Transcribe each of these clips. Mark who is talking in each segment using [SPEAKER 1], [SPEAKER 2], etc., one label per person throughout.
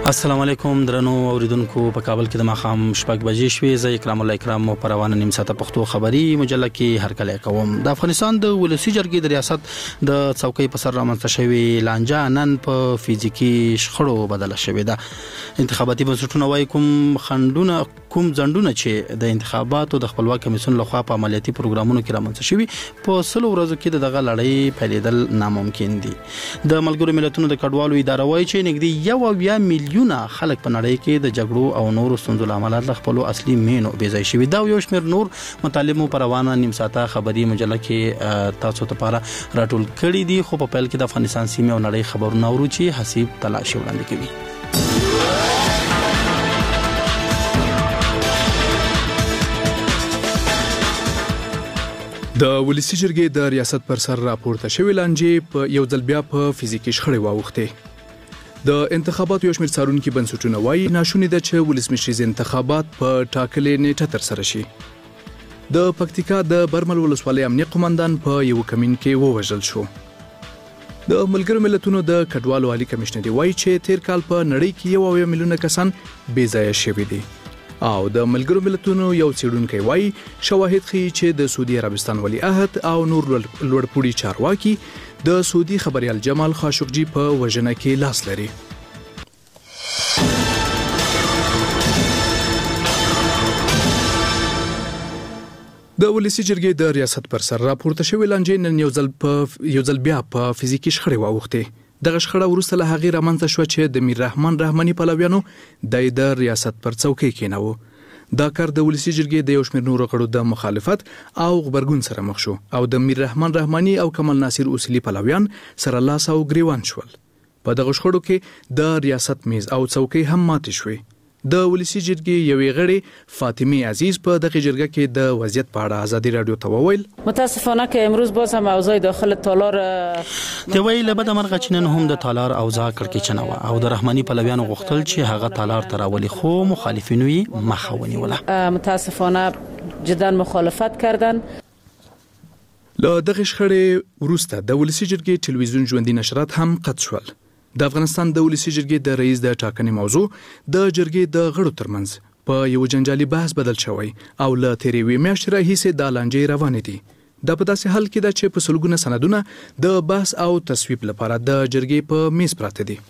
[SPEAKER 1] السلام علیکم درنو اوریدونکو په کابل کې د ماخام شپږ بجې شوې زه اکرام الله اکرام مو پروانه نیم ساعته پښتو خبري مجله کې هرکلی کوم. د افغانستان د ولسی جرګې د ریاست د څوکۍ په سر رامنځته شوی لانجه نن په فزیکی شخړو بدله شوې ده. انتخاباتي بنسټونه وايي کوم ځندونه چې د انتخاباتو د خپلواک کمیسیون لخوا په عملیاتي پروګرامونو کې رامنځته شوي په 100 ورځو کې دغه لړۍ پیلېدل ناممکن دي. د ملګرو ملتونو د کډوالو اداره وايي چې نږدې 1 میلیونه خلک په نړۍ کې د جګړو او نورو ستونزو لامل د خپل اصلي مینو بیځای شوي دا یو شمېر نور مطالب په روانه نیم ساعته خبري مجله کې تاسو ته لپاره راټول کړي دي. خو په پیل کې د افغانستان سیمه او نړۍ خبرونه ورو چې حسیب تلاش وړاندې کوي.
[SPEAKER 2] د ولسی جرګې د ریاست پر سر راپورته شوی لانجې په یو ځل بیا په فزیکی شخړې واوښتې. د انتخاباتو یو شمېر څارونکي بنسټونه وايي ناشونې ده چې ولسمشریز انتخابات په ټاکلې نیټه ترسره شي. د پکتیکا د برمل ولسوالۍ امنیه قومندان په یو کمین کې ووژل شو. د ملګرو ملتونو د کډوالو عالی کمشنر وايي چې تیر کال په نړۍ کې 1 میلیونه کسان بې ځایه شوي دي. او د ملګرو ملتونو یو څېړونکی وايي شواهد ښیي چې د سعودي عربستان ولی عهد او نور لوړپوړي چارواکي د سعودي خبريال جمال خاشقجي په وژنه کې لاس لري. د ولسی جرګې د ریاست پر سر راپورته شوی لانجې نن یو ځل بیا په فزیکی شخړې واوښتې. دغه شخړه وروسته له هغې رامنځته شوه چې د میر رحمان رحماني پلویانو د ریاست پر څوکۍ کېناوه. دا کار د ولسی جرګې د یو شمېر نورو غړو د مخالفت او غبرګون سره مخ شو او د میر رحمان رحماني او کمال ناصر اصلي پلویان سره لاس او ګریوان شول. په دغه شخړو کې د ریاست میز او څوکۍ هم ماتې شوې. د ولسی جرګې یوې غړې فاطمه عزیز په دغه جرګه کې د وضعیت په اړه ازادي رادیو ته وویل
[SPEAKER 3] متاسفانه که امروز باز هم اوضاع داخل تالار
[SPEAKER 1] دوی له بده مرغه چې نن هم د تالار اوضاع کړکېچنه وه او د رحماني پلویانو غوښتل چې هغه تالار ته راولي خو مخالفینو یې مخه ونیوله.
[SPEAKER 3] متاسفانه جدا مخالفت کردن.
[SPEAKER 2] له دغه شخړې وروسته د ولسی جرګې ټلویزیون ژوندۍ نشرات هم قطع شول. د افغانستان د ولسی جرګې د رئیس د ټاکنې موضوع د جرګې د غړو ترمنځ په یو جنجالي بحث بدل شوی او له تیرې میاشتې راهیسې د لانجې روانې دي. دا په داسې حال کې ده چې په سلګونه سندونه د بحث او تصویب لپاره د جرګې په میز پراته دي.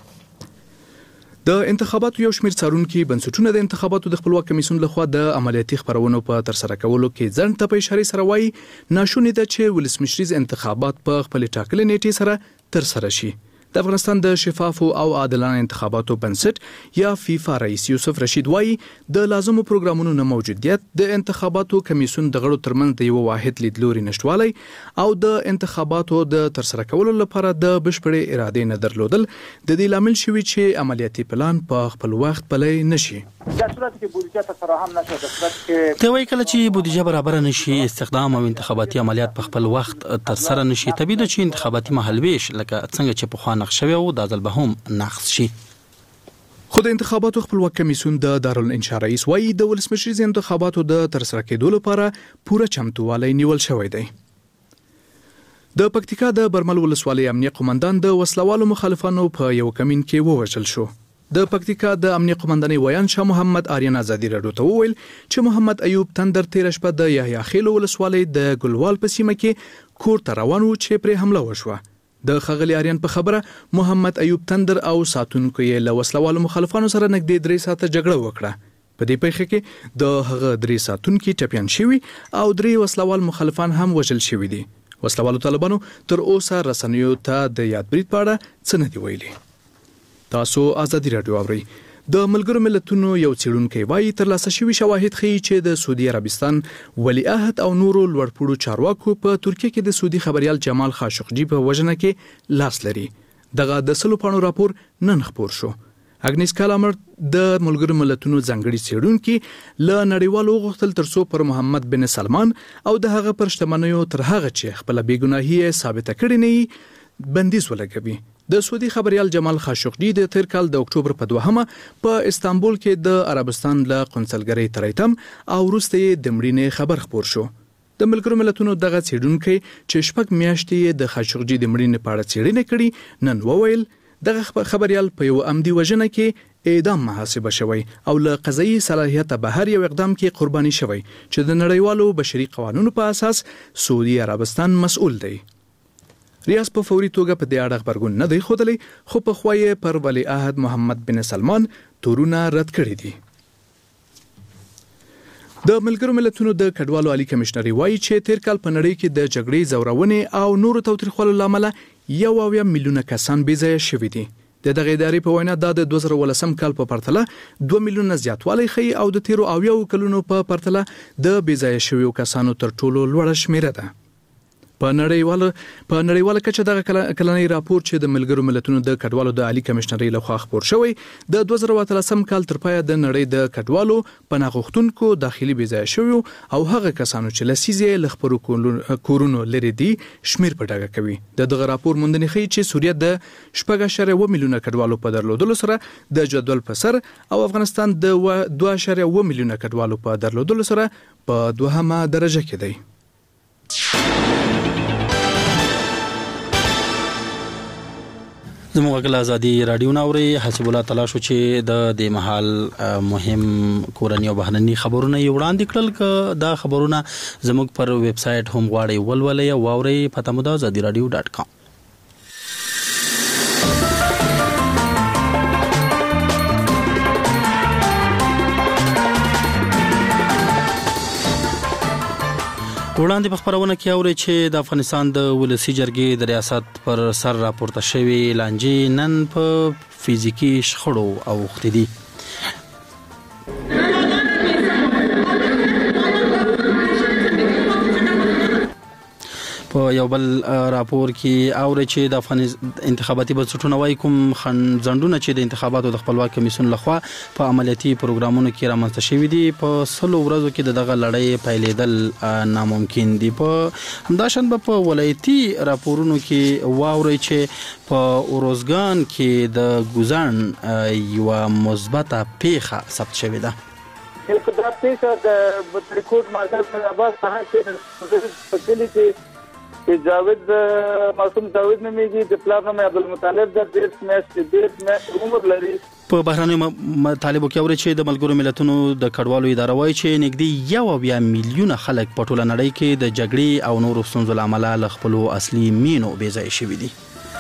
[SPEAKER 2] د انتخاباتو یو شمېر څارونکي بنسټونه د انتخاباتو د خپلواک کمیسیون لخوا د عملیاتي خبرونو په ترسره کولو کې ځنډ ته په اشاره سره وايي ناشونې ده چې ولسمشریز انتخابات په خپل ټاکلې نیټې سره ترسره شي. د افغانستان د شفافو او عادلانه انتخاباتو بنسټ یا فیفا رئیس یوسف رشید وايي د لازمو پروګرامونو نه موجودیت د انتخاباتو کمیسیون د غړو ترمنځ د یو واحد لیدلوري نشټوالی او د انتخاباتو د ترسره کولو لپاره د بشپړې ارادې نه درلودل د دې لامل شوي چې عملیاتي پلان په خپل وخت پلی نشي.
[SPEAKER 4] در صورتی که بودجه فراهم نشد در صورتی که
[SPEAKER 1] دوی کله چې بودجه برابر نشي استخدام او انتخاباتي عملیات په خپل وخت ترسره نشي طبیعي ده چې انتخاباتي مهالویش لکه څنګه چې پخوا نقش شوی او د ځل به هم نقص شي.
[SPEAKER 2] خو د انتخاباتو خپلواک کمیسیون د دارالانشا رئیس وايي د ولسمشریز انتخاباتو د ترسره کېدو لپاره پوره چمتووالی نیول شوی دی. د پکتیکا د برمل ولسوالۍ امنیه قومندان د وسلوالو مخالفانو په یو کمین کې ووژل شو. د پکتیکا د امنیه قومندانۍ ویان شاه محمد آریان ازادي رادیو ته وویل چې محمد ایوب تندر تیر شپه د یحیی خیل ولسوالۍ د ګلوال په سیمه کې کور ته روان و چې پرې حمله وشوه. د خغلی آریان په خبره محمد ایوب تندر او ساتونکو یې له وسلوالو مخالفانو سره نږدې 3 ساعته جګړه وکړه. په دې پیښه کې د هغه 3 ساتونکي ټپیان شوي او 3 وسلوال مخالفان هم وژل شوي دي. وسلوالو طالبانو تر اوسه رسنیو ته د یاد برید په اړه څه نه دي ویلي. تاسو ازادي رادیو اورئ. د ملګرو ملتونو یو څېړونکی وايي ترلاسه شوي شواهد ښیي چې د سعودي عربستان ولی عهد او نورو لوړپوړو چارواکو په ترکیه کې د سعودي خبريال جمال خاشقجي په وژنه کې لاس لري. دغه د 100 پاڼو راپور نن خپور شو. اګنیس کالامر د ملګرو ملتونو ځانګړي څېړونکي له نړیوالو غوښتل ترڅو پر محمد بن سلمان او د هغه پر شتمنیو تر هغه چې خپل بیګناهي ثابته کړې نه بندیز ولګوي. د سعودي خبريال جمال خاشقجي د تیر کال د اکتوبر په 2 په استانبول کې د عربستان له قونسلګرۍ تریتم او وروسته د مړینې خبر خپور شو. د ملګرو ملتونو دغه څېړونکی چې 6 میاشتې د خاشقجي د مړینې په اړه څېړنه کړې نن وویل دغه خبريال په یو عمدي وژنه کې اعدام محاسبه شوی او له قضایي صلاحیت بهر یو اقدام کې قرباني شوی چې د نړیوالو بشري قوانینو په اساس سعودي عربستان مسؤل دی. ریاض په فوري توګه په دې اړه خبرګون نه دی ښودلی، خو په خوا یې پر ولیعهد محمد بن سلمان تورونه رد کړي دي. د ملګرو ملتونو د کډوالو عالی کمشنري وایي چې تیر کال په نړۍ کې د جګړې زورونې او نورو توتریخوالو لامل 1 میلیونه کسان بې ځایه شوي دي. د دغه ادارې په وینا د 2018 کال په پرتله 2 میلیونه زیاتوالی ښیي او د تیرو 80 کلونو په پرتله د بې ځایه شویو کسانو تر ټولو لوړه شمیره ده. په نړیواله کچه دغه کلنی راپور چې د ملګرو ملتونو د کډوالو د عالی کمشنري لخوا خپور شوی د 2013 کال تر پایه د نړۍ د کډوالو پناه غوښتونکو داخلي بې ځایه شویو او هغه کسانو چې لسیزې له خپلو کورونو لري دي شمیر په ډاګه کوي. دغه راپور موندنې ښیي چې سوریه د 4.1 میلیونه کډوالو په درلودلو سره د جدول په سر او افغانستان د 2.1 میلیونه کډوالو په درلودلو سره په 2مه درجه کې دی.
[SPEAKER 1] زموږ غږ ازادي رادیو ناوري حسب الله تعالی شو چې د محل مهم کورنۍ او بهرني خبرونه یې وړاندې کړل ک دا خبرونه زموږ پر ویب سټ هم غواړي ولولې او واوري پته مو دا azadiradio.com. وړاندې په خبرونه کې اوري چې د افغانستان د ولسی جرګې د ریاست پر سر راپورته شوی لانجې نن په فزیکی شخړو اوښتې دي. په یو بل راپور کې اوري چې د افغان انتخاباتي بنسټونو وايي کوم خنډونه چې د انتخاباتو د خپلواک کمیسیون لخوا په عملیاتي پروګرامونو کې رامنځته شوي دي په 100 ورځو کې دغه لړۍ پیلېدل ناممکن دي. په همداشان په ولایتي راپورونو کې واوري چې په اوروزګان کې د ګوزن یو مثبته پیښه ثبت شوې ده.
[SPEAKER 4] دا پیښه د بطریکوټ مرکز عباس څخه چې فسیلیټي جاوید معصوم جاوید نومېږي، د پلار نوم عبدالمطلب د 10 میاشتې عمر لري.
[SPEAKER 1] په بهرنیو مطالبو کې اوري چې د ملګرو ملتونو د کډوالو اداره وایي چې نږدې 1 میلیونه خلک په ټوله نړۍ کې د جګړې او نورو ستونزو له امله له خپلو اصلي مینو بې ځایه شوي دي.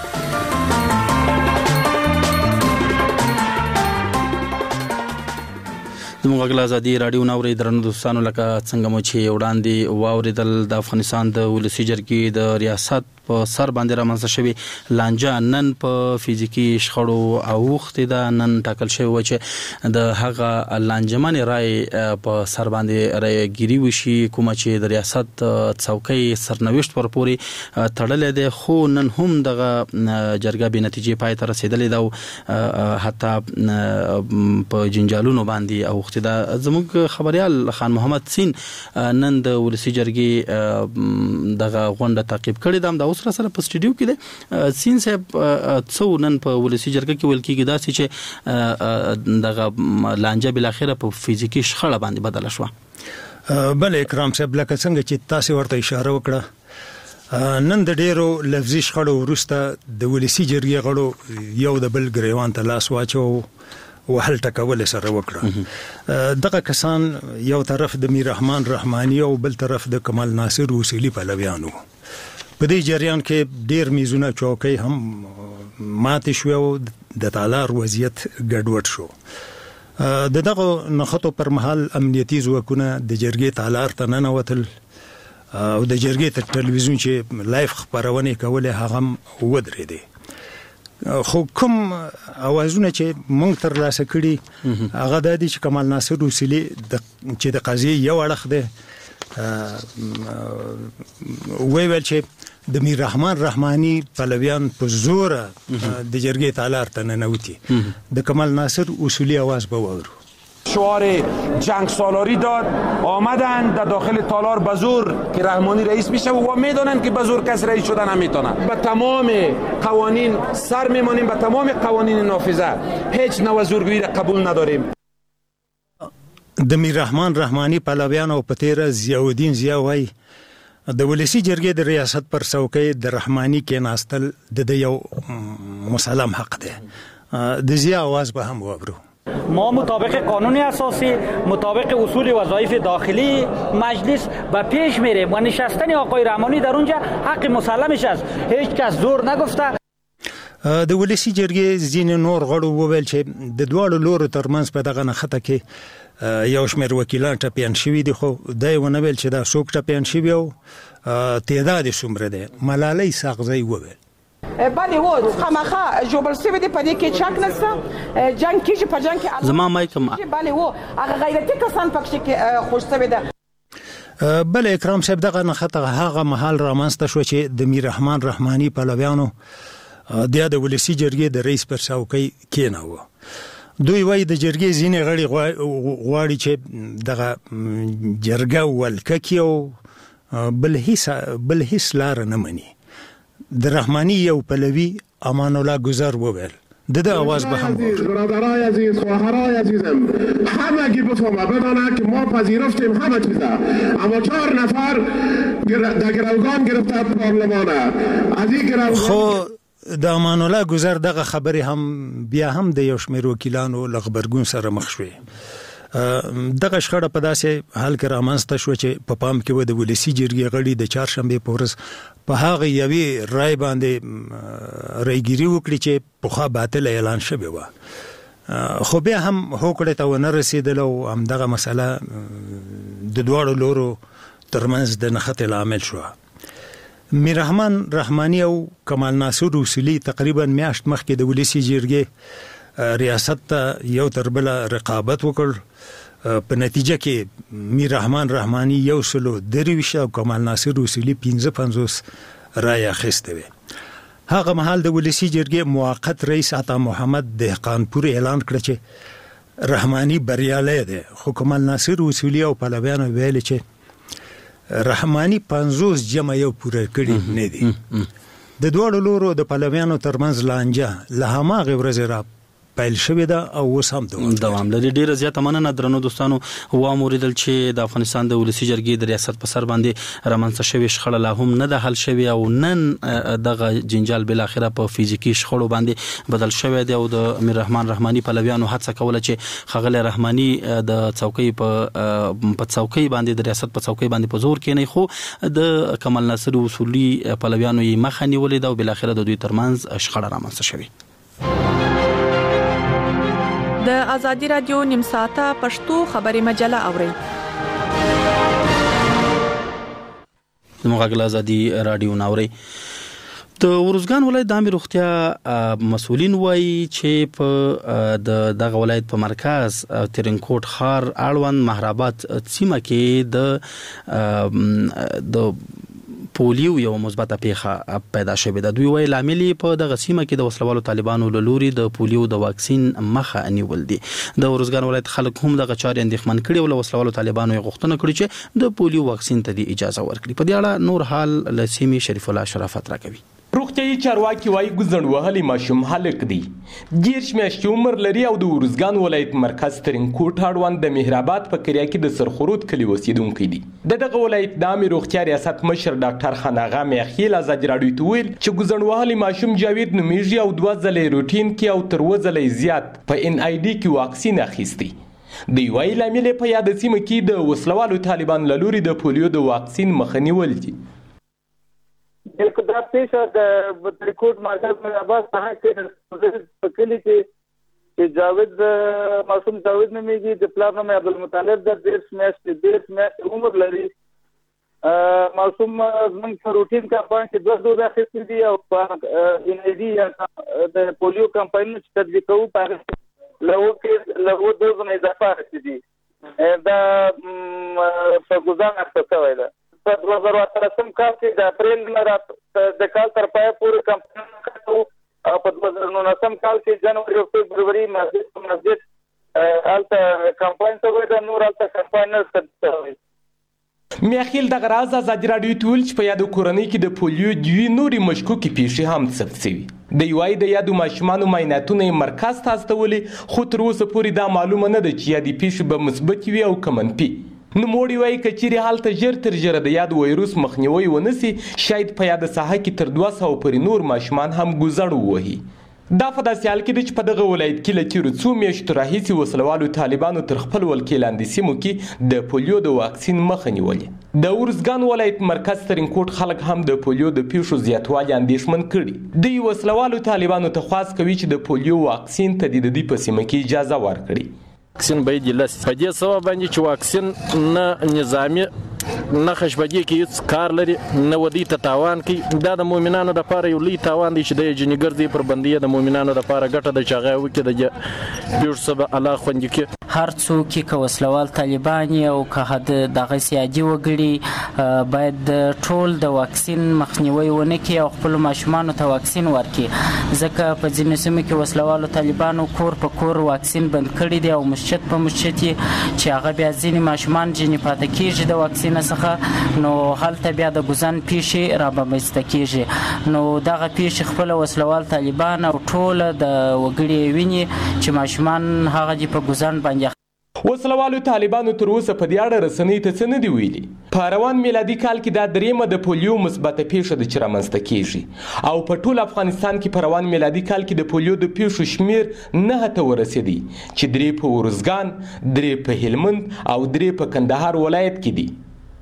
[SPEAKER 1] زموږ غږ ازادي رادیو ناوري درنو دوستانو لکه څنګه مو چې وړاندې واوریدل د افغانستان د ولسی جرګې د ریاست په سر باندې رامنځته شوی لانجه نن په فزیکی شخړو اوښتې ده. نن ټاکل شوی و چې د هغه لانجمنې رای په سر باندې رایګیري وشي کومه چې د ریاست څوکۍ سرنوشت پر پورې تړلې ده، خو نن هم دغه جرګه به نتیجې پای ته رسیدلې ده او حتی په جنجالونو باندې اوښتې ده. زموږ خبريال خان محمد سین نن د ولسی جرګې دغه غونډه تعقیب کړې ده. اوس سره په سټډیو کې ده سین صاحب څو نن په ولسی جرګه کې ویل کېږي داسې چې دغه لانجه بل اخره په فزیکی شخړه باندې بدله شو.
[SPEAKER 5] بل اکرام صاحب لکه څنګه چې تاسو ورته اشاره وکړه نن د ډیرو لفظي شخړو وروسته د ولسی جرګې غړو یو د بل ګریوان ته لاس واچو وحل ټکول سره وکړه. دغه کسان یو طرف د میر رحمان رحمانی او بل طرف د کمال ناصر وسیلی پلویانو. په دې جریان کې ډیر میزونه چوکۍ هم ماتې شو او د تالار وضعیت ګډوډ شو. دغه نخښتو پر مهال امنیتي ځواکونه د جرګې تالار ته ننوتل او د جرګې تر ټلویزیون چې لایف خبرونه کولې هغه ودرېدې. خو کوم اوازونه چې مونږ تر لاسه کړي هغه د دې چې کمال ناصر وسیلی چې د قضیه یو اړخ ده ویل چې د میر رحمان رحمانی پلویان په زور د جرګې تالار ته ننوتی د کمال ناصر اصولی आवाज به وورو.
[SPEAKER 6] شعار جنگ سالاری داد، آمدن در داخل تالار به زور که رحمانی رئیس میشه و میدونن که به زور کس رئیس شدن نمیتونه. به تمام قوانین سر میمانیم، به تمام قوانین نافذه، هیچ نوع زورگویی را قبول نداریم.
[SPEAKER 5] د میر رحمان رحمانی پلویان او پتیر ضیاءالدین ضیاء وای د ولسی جرګې د ریاست پر څوکۍ د رحماني کېناستل د یو مسلم حق دی. د ضیا आवाज به هم واورو.
[SPEAKER 7] ما مطابق قانون اساسی، مطابق اصول وظایف داخلی مجلس به پیش میریم و نشستن آقای رحمانی در اونجا حق مسلمش است. هیچ کس زور نگفته.
[SPEAKER 5] د ولسی جرګې ځینې نور غړو وویل چې د دواړو لورو ترمنځ په دغه نښته کې یو شمېر وکیلان ټپیان شوي دي، خو دا یې ونه ویل چې دا څوک ټپیان شوي او تعداد یې څومره دی. ملالۍ ساغزی وویل
[SPEAKER 8] بله و خامخا جوبل سوی دی پدې کې چک نشته، جنگ کیږي په جنگ کې
[SPEAKER 1] زما مایکم
[SPEAKER 8] بله و هغه غیرتي کسان پکې کې خوش سوی ده.
[SPEAKER 5] بل اکرام صاحب دغه نښته هغه مهال رامنځته شو چې د میر رحمان رحماني پلویانو د ولسی جرګې د رئیس پر څوکۍ کېناوه. دوی وایي د جرګې ځینې غړي غواړي چې دغه جرګه ولکه کړي او بل هیڅ لاره نه مني. د رحمانی یو پلوی امان الله گذر وویل د آواز به هم
[SPEAKER 9] برادرای عزیز، خواهرای عزیزم، همگی بفهمه بدانه که ما پذیرفتیم همه چیزا، اما 4 نفر در گروگان گرفته پارلمانه. از این گروگان
[SPEAKER 5] خو د امان الله گذر دغه خبرې هم بیا هم د یو شمېر وکیلانو له غبرګون سره مخ شوې. دغه شخړه په داسې حال کې رامنځته شوه چې په پام کې و د ولسی جرګې غړي د چهارشنبې په ورځ په هغه یوې رای باندې رایګیري وکړي چې پخوا باطل اعلان شوې وه، خو بیا هم هوکړې ته ونه رسېدل او همدغه مسله د دواړو لورو ترمنځ د نښتې لامل شوه. میر رحمان رحماني او کمال ناصر اصولي تقریبا میاشت مخکې د ولسی جرګې ریاست ته یو تر بله رقابت وکړ. په نتیجه کې میر رحمان رحماني 123 او کمال ناصر اصولي 55 رای اخیستې وې. هغه مهال د ولسی جرګې موقت رئیس عطا محمد دهقانپور اعلان کړ چې رحماني بریالی دی، خو کمال ناصر اصولي او پلویانو ویل چې رحماني 50 جمع یو پوره کړي نه دي. د دوړو لورو د پلویانو ترمنځ لانجه له هماغه ورځې را پیل شوې ده او اوس هم
[SPEAKER 1] دوام لري. ډیره زیاته مننه درنو دوستانو. واوریدل چې د افغانستان د ولسی جرګې د ریاست په سر باندې رامنځته شوې شخړه لا هم نه ده حل شوې او نن دغه جنجال بل اخره په فزیکی شخړو باندې بدل شوې دی او د میر رحمان رحماني پلویانو هڅه کوله چې خغل رحماني د څوکۍ په څوکۍ باندې د ریاست په څوکۍ باندې په زور کې نه، خو د کمال ناصر اصولي پلویانو یې مخه نیولې ده او بل اخره د دوی ترمنځ شخړه رامنځته شوې.
[SPEAKER 10] د ازادي رادیو نیم ساعته پښتو خبري مجله اوري.
[SPEAKER 1] زموږ غږ ازادي رادیو ناوري. د ورزګان ولایت د عامه روغتیا مسؤلین وایي چې په دغه ولایت په مرکز ترنکوټ ښار اړوند مهرآباد سیمه کې د پولیو یو مثبته پیښه پیدا شوې ده. دوی وایي لامل په دغه سیمه کې د وسلوالو طالبانو له لوري د پولیو د واکسین مخه نیول دي. د ورزګان ولایت خلک هم دغه چارې اندېښمن کړي او له وسلوالو طالبانو یې غوښتنه کړې چې د پولیو واکسین ته د اجازه ورکړي. په دې اړه نور حال له سیمې شریف الله شرافت راکوي.
[SPEAKER 11] روغتیايي چارواکي وايي ګوزڼ وهلي ماشوم هلک دی، 10 میاشتې عمر لري او د ورزګان ولایت مرکز ترنکوټ اړوند د مهرآباد په قریه کې د سرخرود کلي اوسیدونکی دی. دغه ولایت د عامه روغتیا ریاست مشر ډاکټر خان آغا میخیل ازادي راډیو ته ویل چې ګوزڼ وهلي ماشوم جاوید نومیږي او 2 ځلې روټین کې او تر 2 ځلې زیات په NID کې واکسین اخیستی. دی وايي لامل په یاد سیمه کې د وسلوالو طالبان له لوري د پولیو د واکسین مخه نیول دي.
[SPEAKER 4] بالکل دا پیښه د بطریکوټ مرکز مهرآباد څخه کې په کلي کې جاوید معصوم جاوید نومیږي، د پلار نوم عبدالمطالب د 10 میاشتې عمر لري. معصوم زموږ په روټین کمپاین کې 2 ډوز اخیستي دي او NID د پولیو کمپاین چې تطبیق کوو په له دوز نه اضافه اخیستي دي. دا په ګزان اخته شوی ده. په 2018 کال کې د اپریل نه د کال تر پای پورې کمپاین کوو او په 2019 کال کې جنوري او فبروري مسجد الته کمپاین شوی ده، نور الته کمپاین نه شوی.
[SPEAKER 11] میخیل دغه راز ازادي راډیو ته ویل چې په یادو کورنۍ کې د پولیو دوی نورې مشکوکې پیښې هم ثبت شوي. د یوای د یادو ماشومانو معایناتونه مرکز ته استولي، خو تر اوسه پورې دا معلومه نه ده چې یادې پیښې به مثبت وي او که منفي. نوموړي وایي که چیرې هلته ژر تر ژره د یاد وایروس مخنیوی ونسي شاید په یاده ساحه کې تر 200 پورې نور ماشومان هم ګوزړ ووهي. دا په داسې حال کې ده چې په دغه ولایت کې له تیرو څو میاشتو راهیسې وسلوالو طالبانو تر خپل ولکې لاندې سیمو کې د پولیو د واکسین مخه نیولې. د ارزګان ولایت مرکز ترینکوټ خلک هم د پولیو د پیښو زیاتوالي اندېښمن کړي. دوی وسلوالو طالبانو ته خواست کوي چې د پولیو واکسین ته د دوی په سیمه کې اجازه ورکړي.
[SPEAKER 12] واکسین باید لس په دې سبب باندې چې واکسین نه نظامی نه خشبګي کې هیڅ کار لري نه ودی ته تاوان کوي. دا د مؤمنانو لپاره یو لوی تاوان دی چې د جنګرځي پر بندي د مؤمنانو لپاره ګټه د چاغه وکړي د پیور سبب الله خوندې کې
[SPEAKER 13] هر څوک چې وسلوال طالبان او که دغه سیاجي وګړي باید ټول د واکسین مخنیوي ونه کړي او خپل ماشومان ته واکسین ورکړي ځکه په ځینې سیمو کې وسلوال طالبانو کور په کور واکسین بند کړي دي او مسجد په مسجد چې هغه بیا ځینې ماشومان جنې پاتې کیږي د واکسین څخه نو هلته بیا د ګزن پیښې رامنځته کیږي. نو دغه پیښې خپل وسلوال طالبان او ټول د وګړي ویني چې ماشومان هغه دی په ګزن باندې.
[SPEAKER 11] وسلوالو طالبانو تر اوسه په دې اړه رسنۍ ته څه نه دي ویلي. په روان میلادي کال کې دا دریمه د پولیو مثبته پیښه ده چې رامنځته کیږي او په ټول افغانستان کې په روان میلادي کال کې د پولیو د پیښو شمیر 9 ته ورسېدی چې 3 په ارزګان، 3 په هلمند او 3 په کندهار ولایت کې دي.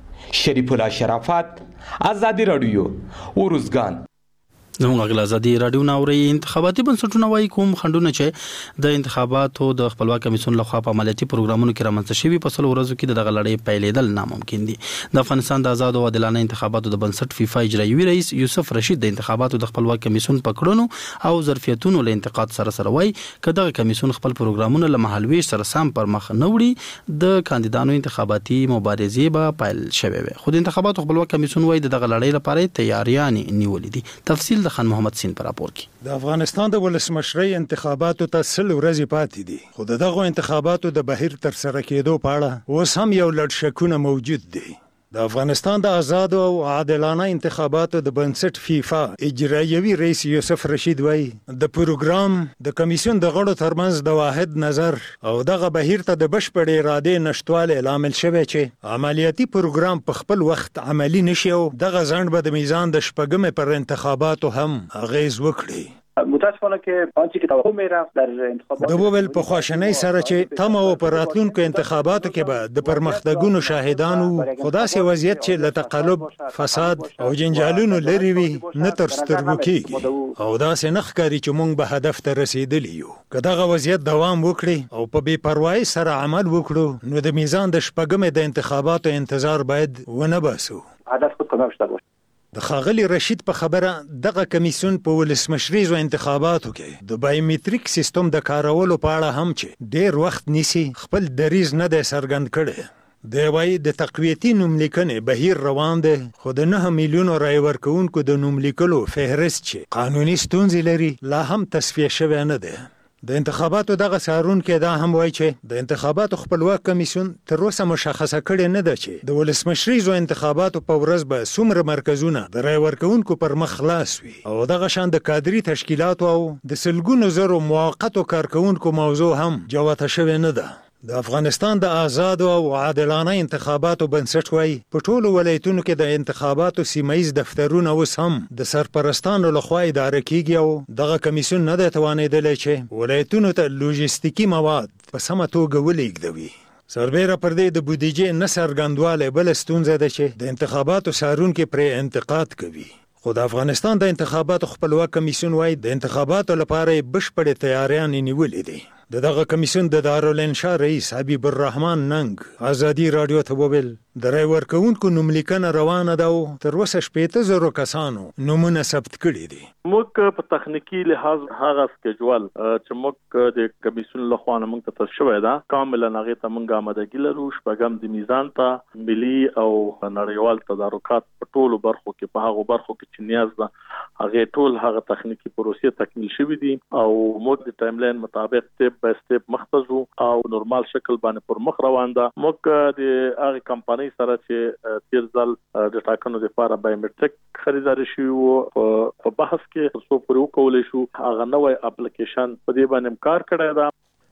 [SPEAKER 11] شریف الله شرافت، آزادی رادیو، ارزګان.
[SPEAKER 1] زموږ غږ ازادي رادیو ناوړي انتخاباتي بنسټونه وايي کوم خندونه چې د انتخاباتو د خپلواک کمیسیون لخوا په عملیاتي پروګرامونو کې رامنځته شوي په څلورو ورځو کې دغه لړۍ پیلېدل ناممکن دي. د افغانستان د آزاد او عادلانه انتخاباتو د بنسټ فیفا اجرایوي رئیس یوسف رشید د انتخاباتو د خپلواک کمیسیون په کړنو او ظرفیتونو له انتقاد سره وايي چې دغه کمیسیون خپل پروګرامونه له مهالويش سره سم پر مخ نه وړي د کاندیدانو انتخاباتي مبارزې به پیل شوي وي. خو د انتخاباتو خپلواک کمیسیون وايي دغه لړۍ لپاره تیاریان نیولې دي. تفصیل د خان محمد سین پر راپور کې.
[SPEAKER 5] د افغانستان د ولسمشرۍ انتخاباتو ته 100 ورځې پاتې دي خو دغه انتخاباتو د بهیر تر سره کېدو په اړه اوس هم یو لړ شکونه موجود دي. د افغانستان د آزاد او عادلانه انتخاباتو د بنسټ فیفا اجرایوي رئیس یوسف رشید وايي د پروګرام د کمیسیون د غړو ترمنځ د واحد نظر او دغه بهیر ته د بشپړ اراده نشټواله لامل شوی چې عملیاتي پروګرام په خپل وخت عملی نشي او دغه ځند به د میزان د شپږم پر انتخاباتو هم اغیز وکړي.
[SPEAKER 14] متاسفانه که آنچه که توقع میرفت در انتخابات
[SPEAKER 5] د وویل په خواشنۍ سره چې تم او پراتلونکو انتخاباتو کې به د پرمختګونو شاهدانو خدا سي وضعیت چې له تقلب، فساد او جنجالونو لري وي نه تر سترګو کېږي او دا سه نخکاری چې مونږ به هدف ته رسیدلی یو. که دغه وضعیت دوام وکړي او په بې پروايي سره عمل وکړو نو د میزان د شپږم د انتخاباتو انتظار باید ونه باسو.
[SPEAKER 14] هدف خود کامیاب شده باشه.
[SPEAKER 5] د خاغلی رشید په خبره دغه کمیسیون په ولسمشریزو انتخاباتو کې د بایومټریک سیستم د کارولو په اړه هم چې ډیر وخت نیسي خپل دریز نه دی څرګند کړی. د وای د تقویتی نوملیکنې بهیر روان دی خو د 9 میلیونو رای ورکوونکو د نوملیکلو فهرست چې قانوني ستونزې لري لا هم تصفیه شوی نه دی. د انتخاباتو دغه سارون کې دا هم وایي چې د انتخاباتو خپلواک کمیسیون تر اوسه مشخصه کړې نه ده چې د ولسمشریزو انتخاباتو په ورځ به څومره مرکزونه د رای ورکوونکو پر مخ خلاص وي او دغه شان د کادري تشکیلاتو او د سلګونو زرو موقتو کارکوونکو موضوع هم جوته شوې نه ده. د افغانستان د آزاد او عادلانه انتخاباتو بنسټ وايي په ټولو ولایتونو کې د انتخاباتو سیمایي دفترونه اوس هم د سرپرستانو لخوا اداره کیږي او دغه کمیسیون نه د توانیدل چې ولایتونو ته لوجستیکي مواد په سمه توګه ولېږدوي. سربېره پر دې د بودیجې نه څرګندوالی بل ستونزه ده چې د انتخاباتو څارونکي پرې انتقاد کوي. خو د افغانستان د انتخاباتو خپلواک کمیسیون وايي د انتخاباتو لپاره بشپړې تیاریان نیولې دي. دغه کمیسیون د دارالانشا رئیس حبیب الرحمن ننګ آزادی رادیو ته وویل د رای ورکوونکو نوملیکنه روانه ده او تر اوسه 15,000 کسانو نومونه ثبت کړي دي.
[SPEAKER 15] موږ په تخنیکی لحاظ هغه سکیجول چې موږ د کمیسیون لخوا موږ ته تشوي ده کاملا هغه ته موږ آمادګي لرو. شپږم د میزان ته ملي او نړیوال تدارکات په ټولو برخو کې په هغه برخو کې چې نیاز ده هغه ټول هغه تخنیکی پروسې تکمیل شوې دي او موږ د ټایملاین مطابق سټپ بای سټپ مختصو او نورمال شکل باندې پر مخ روان ده. موږ د هغه کمپنۍ سره چې تیر ځل د ټاکنو لپاره بایومټریک خریداري شو په بحث کې څو پرې وکولې شو هغه نوې اپلیکیشن په دې باندې کار کړی دا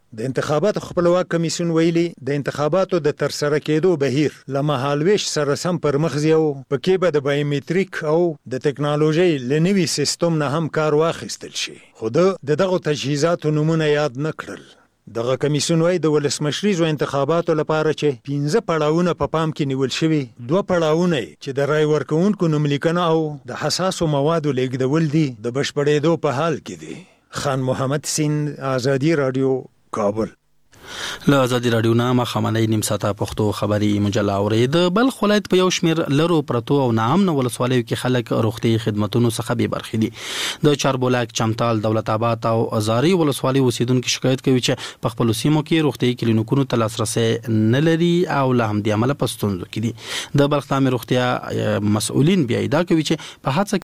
[SPEAKER 5] د انتخاباتو خپلواک کمیسیون ویلي د انتخاباتو د ترسره کېدو بهیر له مهالویش سره سم پر مخ ځي او پکې به د بایومټریک او د ټکنالوژي له نوي سیستم نه هم کار واخیستل شي. خو د دغه تجهیزاتو نمونه یاد نه کړل. دغه کمیسیون وايي د ولسمشریزو انتخاباتو لپاره چې 15 پړاوونه په پام کې نیول شوي، 2 پړاوونه چې د رای ورکوونکو نوملیکنه او د حساسو موادو لیږدول دي د بشپړېدو په حال کې دي. خان محمد سین، آزادی رادیو، کابل.
[SPEAKER 1] له آزادی رادیو نه مخامنۍ نیم ساعته پښتو خبري مجله اورید. بلخ ولایت په یو شمیر لرو پرتو او ناامن ولسوالیو کې خلک روغتي خدماتونو څخه بې برخې دي. د چاربولاک، چمتال، دولت آباد او ازاري ولسوالۍ اوسیدونکو شکایت کوي چې په خپل سیمو کې روغتي کلینیکونو ته لاسرسي نه لري او له همدې امله په ستونزو کې دي. د بلخ عامه روغتیا مسؤلین بیا ادعا کوي چې په هڅه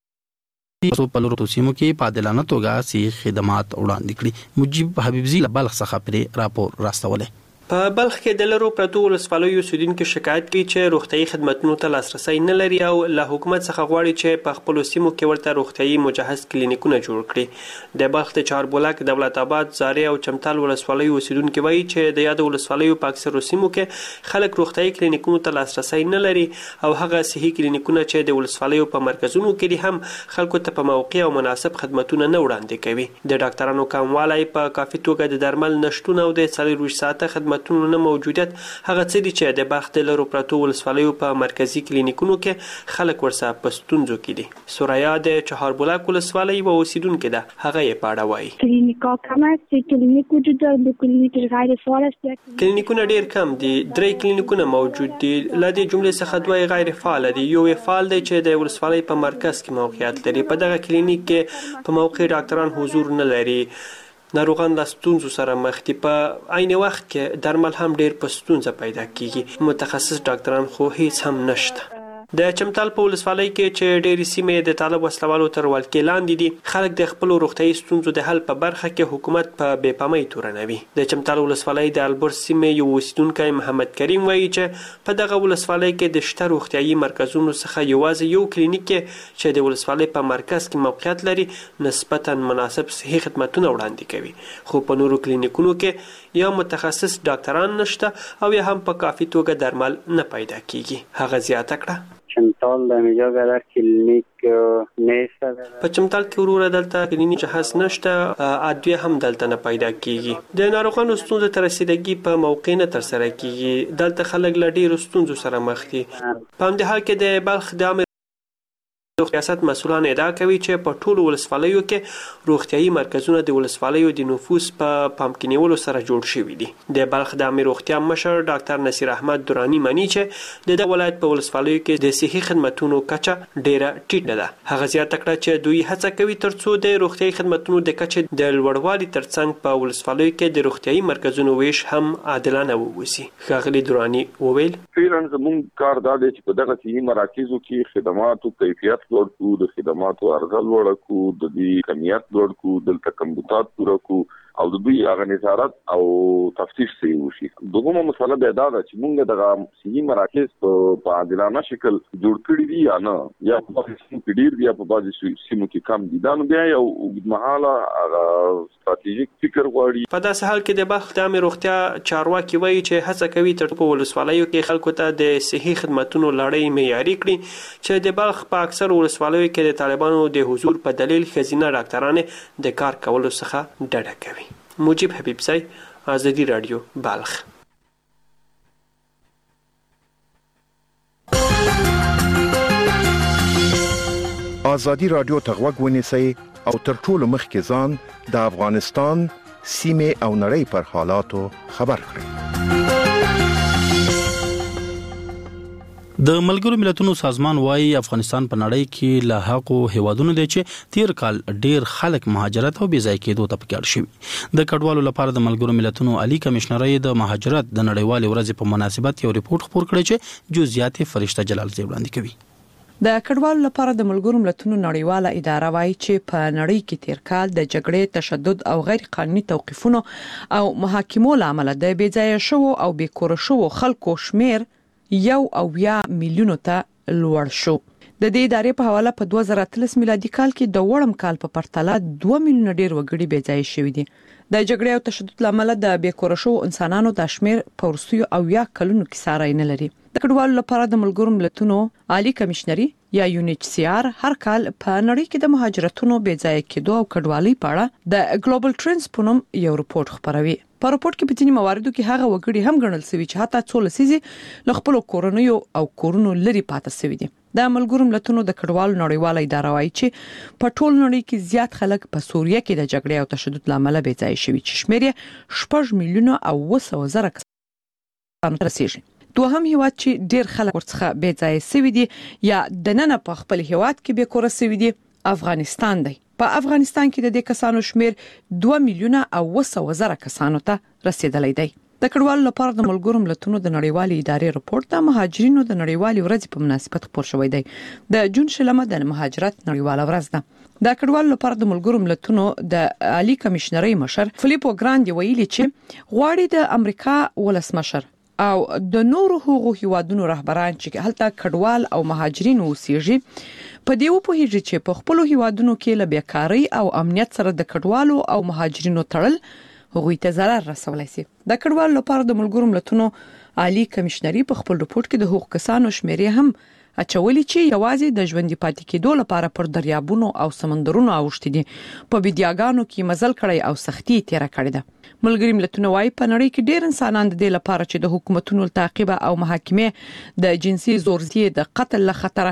[SPEAKER 1] په لورو سیمو کې په عادلانه توګه سي خدمات وړاندې کړي. مجيب حبيبزي له بلخ څخه پر راپور راستولې.
[SPEAKER 16] په بلخ کې د لرو پرتو ولسوالیو اوسیدونکو شکایت کوي چې روغتي خدماتونو ته لاسرسي نه لري او له حکومت څخه غواړي چې په خپل سیمو کې ورته روغتي مجهز کلینیکونه جوړ کړي. د بلخ د چاربولاک، دولت آباد، زاري او چمتال ولسوالیو اوسیدونکو وایي چې د یاد ولسوالیو په اکثرو سیمو کې خلک روغتي کلینیکونو ته لاسرسي نه لري او هغه صحي کلینیکونه چې د ولسوالیو په مرکزونو کې دي هم خلکو ته په موقع او مناسب خدماتونه نه وړاندې کوي. د ډاکټرانو کموالی، په کافي توګه د درمل نشټون او د 24 ساعته خدماتونو نه موجودیت هغه څه دي چې د بلخ د لرو پرتو ولسوالیو په مرکزی کلینیکونو کې خلک ورسره په ستونزو کې دي. سوریا د چهاربولاک ولسوالۍ و اوسیدونکو ده، هغه یې پاړه وایي.
[SPEAKER 17] کلینیکا کم است، کلینیک وجود داره، دو کلینیک غیر فعال است.
[SPEAKER 16] کلینیکونه ډیر کم دي، 3 کلینیکونه موجود دي. له دې جملې څخه 2 غیر فعال دي. یو فعال دی چې د ولسوالۍ په مرکز کې موقعیت لري. په دغه کلینیک کې په موقع ډاکټران حضور نه لري. ناروغان له ستونزو سره مخ دي. په عین وخت کې درمل هم ډیر په ستونزه پیدا کیږي. متخصص ډاکټران خو هیڅ هم نشته. د چمتال په ولسوالۍ کې چې ډېری سیمې د طالب وسلوالو تر ولکې لاندې دي، خلک د خپل روغتیايي ستونزو د حل په برخه کې حکومت په بې پامۍ تورنوي. د چمتال ولسوالۍ د البرز سیمې یو اوسیدونکی محمد کریم وایي چې په دغه ولسوالۍ کې د شته روغتیايي مرکزونو څخه یوازې یو کلینیک چې د ولسوالۍ په مرکز کې موقعیت لري نسبتا مناسب صحي خدماتونه وړاندې کوي. خو په نورو کلینیکونو کې یا متخصص ډاکټران نشته او یا هم په کافي توګه درمل نه پیدا کیږي. هغه زیاته کړه
[SPEAKER 14] چمتال در اینجا در کلینیک نیست.
[SPEAKER 16] په چمتال کې وروره دلته کلینیک جهاز نشته، ادویه هم دلته نه پیدا کیږي. د ناروغانو ستونزو ته رسیدګي په موقع نه تر سره کیږي. دلته خلک له ډیرو ستونزو سره مخ دي. په همدې حال کې د بلخ د ریاست مسؤلان ادعا کوي چې په ټولو ولسوالیو کې روغتیايي مرکزونه د ولسوالیو د نفوس په پام کې نیولو سره جوړ شوي دي. د بلخ د عامه روغتیا مشر ډاکټر نصیر احمد درانی مانی چې د دغه ولایت په ولسوالیو کې د صحي خدماتونو کچه ډیره ټیټه ده. هغه زیاته کړه چې دوی هڅه کوي ترڅو د روغتیايي خدماتونو د کچې د لوړوالي ترڅنګ په ولسوالیو کې د روغتیايي مرکزونو ویش هم عادلانه ووسی. ښاغلي درانی وویل
[SPEAKER 18] فعلا زموږ کار دا دی چې په دغه صحي مراکزو کې خدماتو کیفیت لوړ کو، د خدماتو عرضه لوړ کو، د دې کمیت لوړ کو، دلته کمبودات پوره کو او د دوی هغه نظارت او تفتیش صحیح وشي. دومره مسله به دا ده چې موږ دغه صحي مراکز په عادلانه شکل جوړ کړی دي یا نه، یا په سیمو کې ډیر دي یا په بعضي سیمو کې کم دي. دا نو بیا یو اوږدمهاله ستراتیژیک فکر غواړي.
[SPEAKER 16] په داسې حال کې د بلخ د عامه روغتیا چارواکي وایي چې هڅه کوي تر څو ولسوالیو کې خلکو ته د صحي خدماتونو لړۍ معیاري کړي چې د بلخ په اکثر ولسوالیو کې د طالبانو د حضور په دلیل ښځینه ډاکټرانې د کار کولو څخه ډډه کوي. مجيب حبيبزي، آزادی رادیو، بلخ.
[SPEAKER 19] آزادی رادیو ته غوږ ونیسئ او تر ټولو مخکې ځان د افغانستان سیمې او نړۍ پر حالاتو خبر کړئ.
[SPEAKER 1] د ملګرو ملتونو سازمان وايي افغانستان په نړۍ کې له هغو هیوادونو دی چې تیر کال ډیر خلک مهاجرت او بې ځای کېدو ته پکړ شوي. د کډوالو لپاره د ملګرو ملتونو عالی کمشنرۍ د مهاجرت د نړیوال ورځې په مناسبت یو ریپورت خپور کړی چې جزئیات فرشته جلال زی وړاندې کوي.
[SPEAKER 20] د کډوالو لپاره د ملګرو ملتونو نړیواله اداره وايي چې په نړۍ کې تیر کال د جګړې، تشدد او غیر قانوني توقیفونو او محاکمو لامل د بې ځای شوو او بې کور شوو خلکو شمیر 1 میلیون ته لوړ شو. د دې ادارې په حواله په 2013 میلادي کال کې د وړم کال په پرتله 2 میلیون ډیر وګړي بې ځای شوي دي. د جګړې او تشدد لامل د بیکوره شو انسانانو د شمیر په ورستیو او یا کلونو کې سارای نه لري. د کډوالو لپاره د ملګرو ملتونو عالی کمشنري یا UNHCR هر کال په نړۍ کې د مهاجرتونو بې ځای کېدو او کډوالۍ په اړه د ګلوبل ټرندز په نوم یو رپورت خپروي. په رپورت کې په ځینې مواردو کې هغه وګړي هم ګڼل شوي چې حتی څو لسیزې له خپل کورنیو او کورونو لري پاتې شوي دي. د ملګرو ملتونو د کډوالو نړیواله اداره وايي چې په ټول نړۍ کې زیات خلک په سوریه کې د جګړې او تشدد لامل بې ځای شوي چې شمیر یې 6 میلیونه او 200,000 کسان رسیږي. دوهم هیواد چې ډیر خلک ورڅخه بې ځای شوي دي یا د نن په خپل هیواد کې به کور شوي دي افغانستان دی. په افغانستان کې د دې کسانو شمیر 2 میلیونه او 200,000 کسانو ته رسیدلی دی. د کډوالو لپاره د ملګرو ملتونو د نړیوالې ادارې رپورت د مهاجرینو د نړیوالې ورځې په مناسبت خپور شوی دی. د جون شلمه د مهاجرت نړیواله ورځ ده. د کډوالو لپاره د ملګرو ملتونو د عالی کمشنري مشر فلیپو ګراندي ویلي چې غواړي د امریکا ولسمشر او د نورو هغو هیوادونو رهبران چې هلته کډوال او مهاجرین اوسېږي په دې وپوهیږي چې په خپل هیوادونو کې له بیکاری او امنیت سره د کډوالو او مهاجرینو تړل هغوی ته ضرر رسولای شي. د کډوالو لپاره د ملګرو ملتونو عالی کمشنري په خپل رپورت کې د حقوق کسانو شمیرې هم اچولې چې یوازې د ژوندۍ پاتې کېدو لپاره پر دریابونو او سمندرونو اوښتي دي، په بيدیاګانو کې مزل کړی او سختي تیر کړی ده. ملګری ملتونه وايي په نړۍ کې ډېر انسانان د دې لپاره چې د حکومتونو تعقیب او محاکمه د جنسي زورزیې د قتل له خطر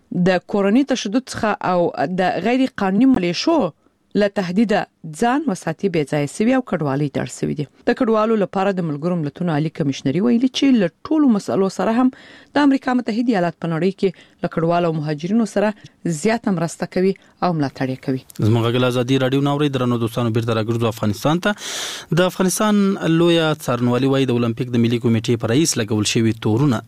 [SPEAKER 20] د کورنۍ تشدد څخه او د غیر قانوني ملیشو له تهدید ځان وساتي بې ځای سوي او کډوالۍ تړ سوي دي. د کډوالو لپاره د ملګرو ملتونو عالی کمشنري ویلي چې له ټولو مسلو سره هم د امریکا متحده ایالات په نړۍ کې له کډوالو او مهاجرینو سره زیات مرسته کوي او ملاتړ کوي.
[SPEAKER 1] زموږ غل ازادي رادیو ناوړي درنو دوستانو بیرته راګرځو افغانستان ته. د افغانستان لویه څارنوالي وايي د اولمپیک د ملي کمیټې پر رئیس لګول شوی تورونه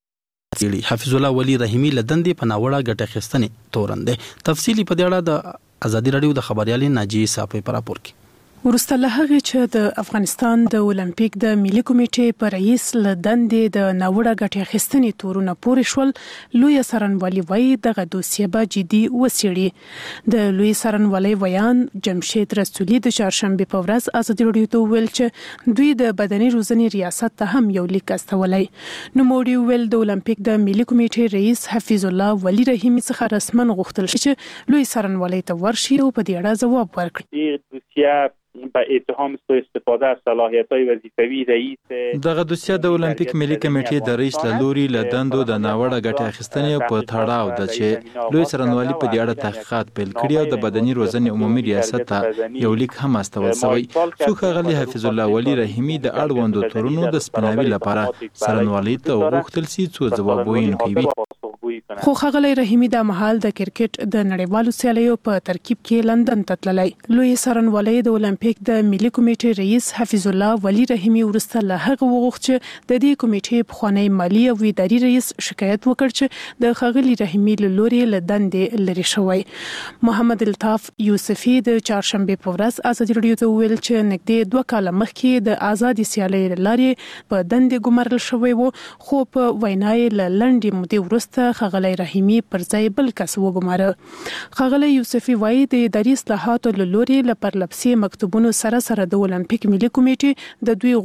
[SPEAKER 1] حفیظ الله ولی رحیمی لدندې په ناوړه ګټه اخیستنې تورن دي. تفصیلی په دې اړه د ازادي رادیو د خبريالي ناجی صاحب په راپور کې
[SPEAKER 21] ورسته له هغه چې د افغانستان د اولمپیک د ملي کمیټې پر رئیس لدندې د ناوړه ګټه اخیستنې تورونه پورې شول، لوی سرنوالي وایي دغه دوسیه به جدي وڅېړي. د لوی سرنوالي ویان جمشید رسولي د چهارشنبه په ورځ ازادي رادیو ته ویل چې دوی د بدني روزنې ریاست ته هم یو لیک استولای. نو موږ ویل د اولمپیک د ملي کمیټې رئیس حفیظ الله ولی رحیمی څخه رسمن غوښتل شي چې لوی سرنوالي ته ورشي او په دې اړه ځواب ورکړي.
[SPEAKER 14] دوسیه با اتهام سوء استفاده از صلاحیت‌های وظیفوي رئیس
[SPEAKER 22] دغه دوسیه د اولمپیک ملي کمیټې د رئیس له لوري له دندو د ناوړه ګټه اخیستنې په تړاو ده چې لوی سرنوالي په دې اړه تحقیقات پیل کړي او د بدني روزنې عمومي ریاست ته یو لیک هم استول شوی. څو ښاغلي حفیظ الله ولی رحیمی د اړوندو تورونو د سپناوي لپاره سرنوالي ته وغوښتل شي څو ځواب وویني کوي.
[SPEAKER 21] خو ښاغلی رحیمی د مهال د کرکټ د نړیوالو سیالیو په ترکیب کې لندن ته تللی. لوی سرنوالي د اولمپیک د ملي کمیټې رئیس حفیظ الله ولی رحیمی ورسته له هغه وغوښت چې د دې کمیټې پخوانی مالی او اداري رئیس شکایت وکړ چې د ښاغلي رحیمی له لوري له دندې لري شوی. محمد الطاف یوسفي د چهارشنبه په ورځ ازادي رادیو ته ویل چې نږدې 2 کال مخکې د آزادي سیالۍ لارې په دندې ګمارل شوی وو، خو په وینای له لنډې مودې وروسته ښاغلی رحیمی پر ځای بل کس وګماره. ښاغلی یوسفي وایي د اداري اصلاحاتو له لوري له پرلپسې مکتوبونو سره د اولمپیک ملي کمیټې د دوی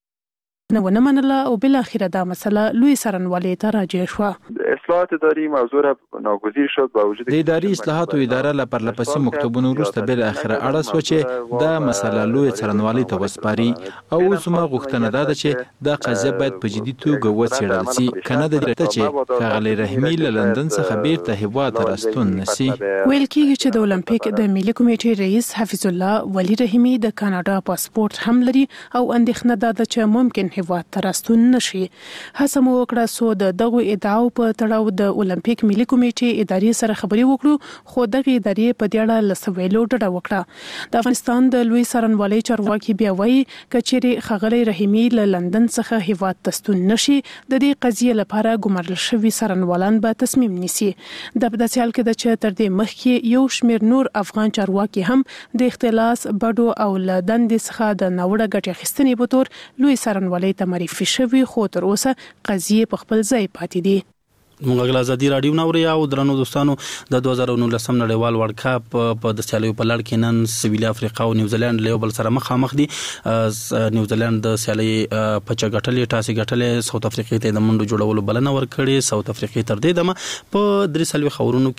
[SPEAKER 21] ونه منله او بل اخیره دا مسله لوی سرنوالي ته راجع شو.
[SPEAKER 23] اصلاحات اداري موضوع را ناگزیر شد با وجود
[SPEAKER 22] د اداري اصلاحاتو اداره له پرلپسې مکتوبونو وروسته بل اخیره اړه سو چې دا مسله لوی سرنوالي ته وسپاري او زما غوښتنه ده چې دا قضیه باید په جدي توګه وڅېړل شي، کنه د دې چې ښاغلی رحیمی له لندن څخه بیرته هیواد ته راستون نشي.
[SPEAKER 21] ویل کېږي چې د اولمپیک د ملي کمیټې رئیس حفیظ الله ولی رحیمی د کاناډا پاسپورت هم لري او اندېښنه ده چې ممکن هیواد ته راستون نشي. هڅه مو وکړه سو د دغه ادعاو په تړاو د اولمپیک ملي کمیټې ادارې سره خبرې وکړو، خو دغه ادارې په دې اړه لسویلو ډډه وکړه. د افغانستان د لوی سرنوالي چارواکي بیا وایي کچېرې ښاغلی رحیمی له لندن څخه هیواد ته ستون نشي، د دې قضیې لپاره ګمارل شوي سرنوالان به تصمیم نیسي. د داسې حال کې چې تر دې مخکې یو شمېر نور افغان چارواکي هم د اختلاس بډو او له دندې څخه د ناوړه ګټې اخیستنې په تور لوی سرنوالي ته معرفي شوي، خو تر اوسه قضیې په خپل ځای پاتې دي.
[SPEAKER 1] موږ ازادي رادیو نوري او درنو دوستانو د 2019 نړیوال ورلد کپ په د سیالیو په لړ کې نن سویل افریقا او نیوزیلند له بل سره مخامخ دي. نیوزیلند د سیالي په چغټلې ټاسي ګټلې ساوث افریقا ته د منډو جوړولو بلنه ورکړې. ساوث افریقا تر دې دمه په 3 خورونو